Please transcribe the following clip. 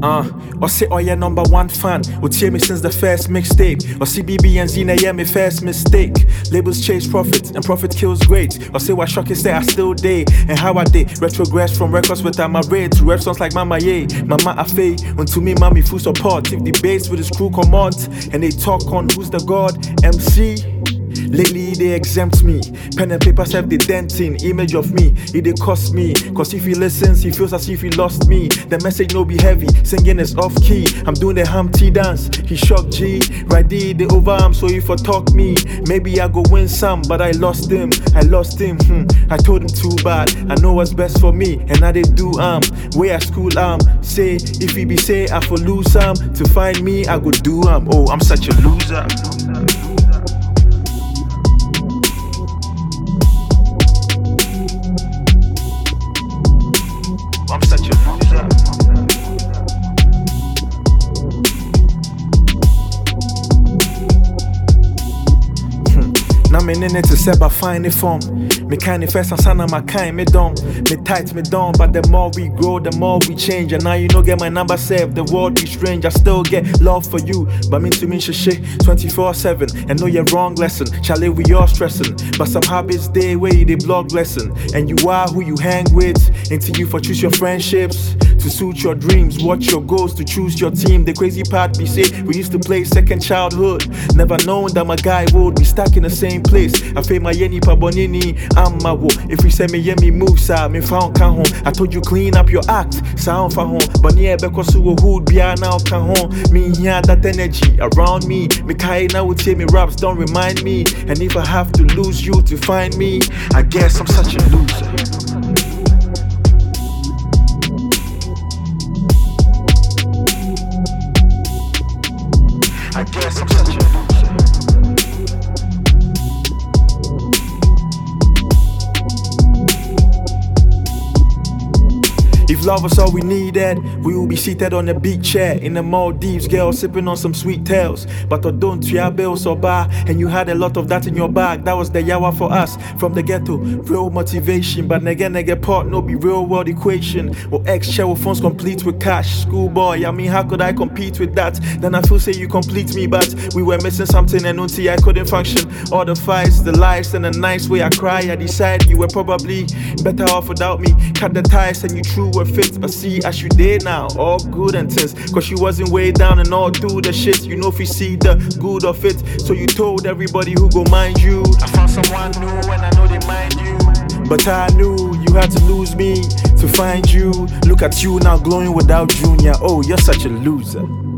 Or say, oh yeah, number one fan. Would hear me since the first mixtape. Or see BB and Zena, yeah, my first mistake. Labels chase profit, and profit kills great. Or say what shocking say I still day. And how I did retrogress from records with my raid to rap songs like Mama Ye, Mama Afe. When to me, mommy full support. If debates with his crew come on, and they talk on who's the god, MC. Lately they exempt me. Pen and paper have the denting image of me. It they cost me. Cause if he listens, he feels as if he lost me. The message no be heavy, singing is off key. I'm doing the Humpty dance. He shocked G. Right there, the overarm, so if I talk me, maybe I go win some, but I lost him. I I told him too bad. I know what's best for me, and now they do way at school say if he be say I for lose to find me I go do oh I'm such a loser. I'm such a loser. Now me in it to say, but find it from me kind of first and son of my kind, me dumb, me tight, me dumb. But the more we grow, the more we change. And now you know get my number saved, the world be strange. I still get love for you, but me to me shit 24/7. And know you're wrong lesson, Charlie we all stressing. But some habits they way they blog lesson. And you are who you hang with, until you for choose your friendships. To suit your dreams, watch your goals, to choose your team. The crazy part be say we used to play second childhood. Never known that my guy would be stuck in the same place. I feel my yeni pabonini, I'm my wo. If we say me yemi move sa, me found can home. I told you clean up your act, sound for home. But near because who would be now can home. Me here that energy around me. Me kai now would say me raps don't remind me. And if I have to lose you to find me, I guess I'm such a loser. I guess I'm such a loser. If love was all we needed, we would be seated on a big chair in the Maldives, girl sipping on some sweet tales. But don't you have bills or bar, and you had a lot of that in your bag. That was the yawa for us from the ghetto. Real motivation, but nigga part no be real world equation. Or ex-shell phones complete with cash. Schoolboy, I mean how could I compete with that? Then I feel say you complete me, but we were missing something and until I couldn't function. All the fights, the lies, and the nice way I cry, I decide you were probably better off without me. Cut the ties and you true were fit, but see as you did now, all good and tense. Cause you wasn't way down and all do the shit. You know if you see the good of it, so you told everybody who go mind you. I found someone new and I know they mind you. But I knew you had to lose me to find you. Look at you now glowing without Junior. Oh, you're such a loser.